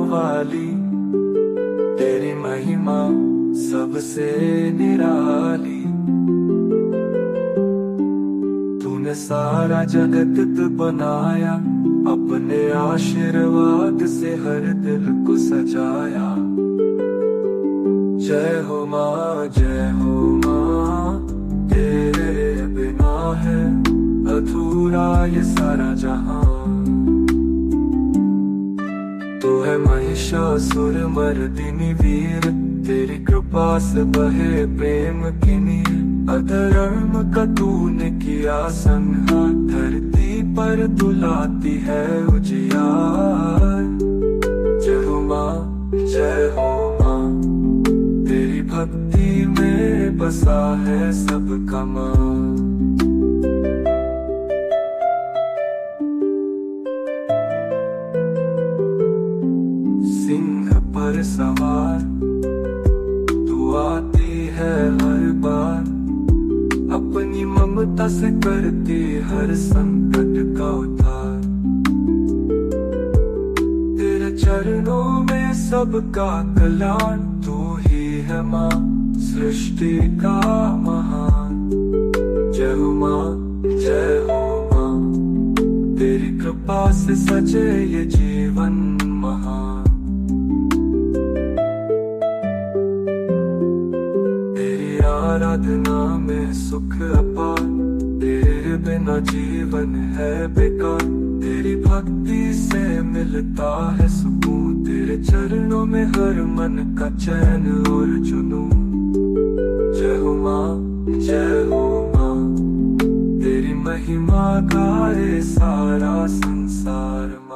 वाली, तेरी महिमा सबसे निराली। तूने सारा जगत बनाया, अपने आशीर्वाद से हर दिल को सजाया। जय हो माँ, जय हो माँ, तेरे बिना है अधूरा ये सारा जहां। तू है महिषासुर मर्दिनी वीर, तेरी कृपा से बहे प्रेम की नीर। अधर्म का तूने किया संहार, धरती पर दुलाती है उजियार। जय हो माँ, जय हो माँ, तेरी भक्ति में बसा है सबका मान। सिंह पर सवार तू आती है हर बार, अपनी ममता से करती हर संकट का उद्धार। तेरे चरणों में सबका कल्याण, तू ही है माँ सृष्टि का महान। जय हो माँ, जय हो माँ, तेरी कृपा से सजे ये जीवन महान। आराधना में सुख अपार, तेरे बिना जीवन है बेकार। तेरी भक्ति से मिलता है सुकून, तेरे चरणों में हर मन का चैन और जुनून। जय हो माँ, जय हो माँ, तेरी महिमा गाए सारा संसार माँ।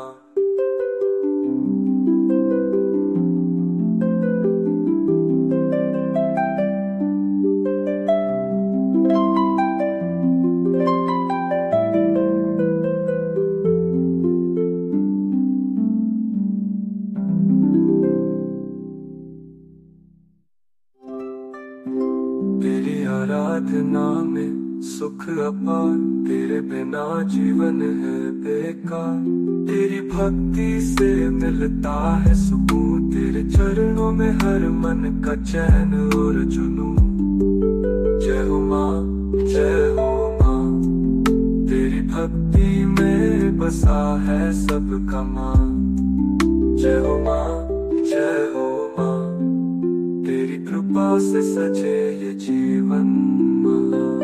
तेरी आराधना में सुख अपार, तेरे बिना जीवन है बेकार। तेरी भक्ति से मिलता है सुकून, तेरे चरणों में हर मन का चैन और जुनून। जय हो माँ, जय हो माँ, तेरी भक्ति में बसा है सबका मान। जय हो माँ, जय हो माँ, तेरी कृपा से सजे ये जीवन महान।